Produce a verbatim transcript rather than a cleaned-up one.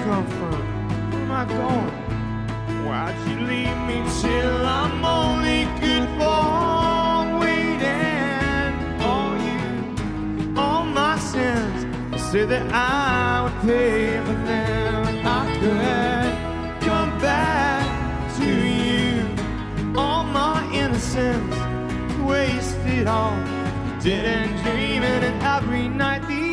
come from? Where am I going? Why'd you leave me till I'm only good for waiting for you? All my sins, I said that I would pay for them. I could come back to you. All my innocence wasted all. Didn't dream it, and every night the